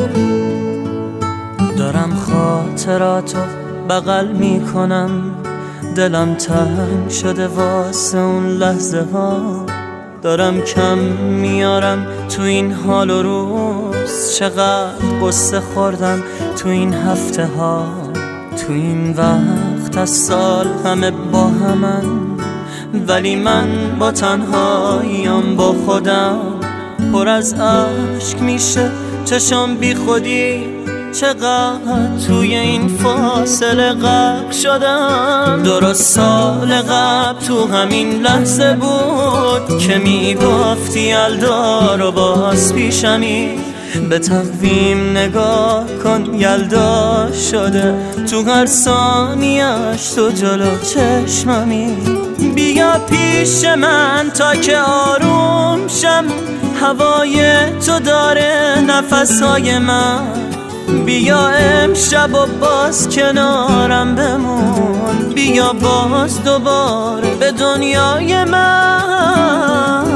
دارم خاطراتو بغل میکنم، دلم تنگ شده واسه اون لحظه ها. دارم کم میارم تو این حال و روز، چقدر قصه خوردم تو این هفته ها. تو این وقت از سال همه با همن، ولی من با تنهاییم با خودم. پر از عشق میشه چشم بی خودی، چقدر توی این فاصله غرق شدم. درست سال قبل تو همین لحظه بود که میگفتی یلدا رو باز پیشمی. به تقویم نگاه کن یلدا شده، تو هر ثانیه‌اش تو جلو چشممی. بیا پیش من تا که آروم شم، هوای تو داره نفسهای من. بیا امشب و باز کنارم بمون، بیا باز دوباره به دنیای من.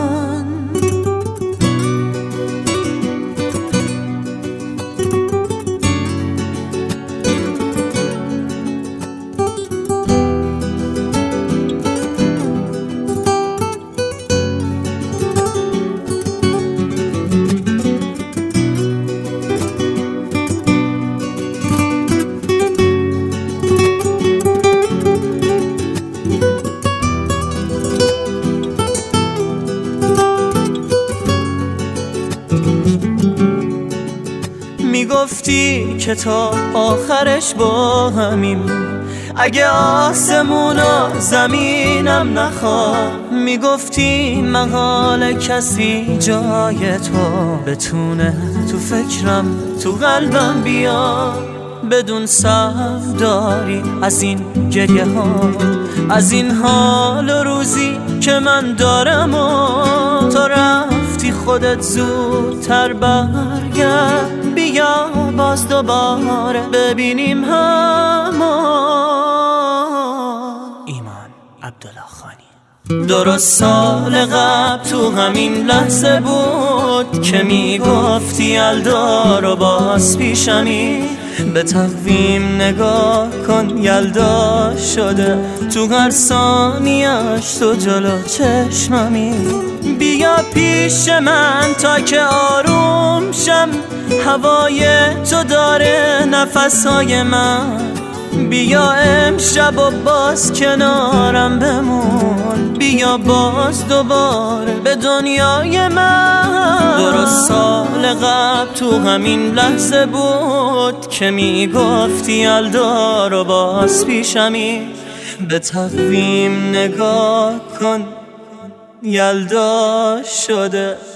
میگفتی که تا آخرش با همیم، اگه آسمون و زمینم نخواد. میگفتی محال کسی جای تو بتونه تو فکرم تو قلبم بیا. بدون صبر داری از این گریه ها، از این حال و روزی که من دارم. و تو رفتی خودت زودتر برگرد، بیا باز دوباره ببینیم هم. ایمان عبدالله. درست سال قبل تو همین لحظه بود که میگفتی یلدا رو باز پیشمی. به تقویم نگاه کن یلدا شده، تو هر ثانیه‌اش تو جلو چشممی. بیا پیش من تا که آروم شم، هوای تو داره نفسهای من. بیا امشب و باز کنارم بمون، بیا باز دوباره به دنیای من. درست سال قبل تو همین لحظه بود که میگفتی یلدا رو باز پیشمی. به تقویم نگاه کن یلدا شده،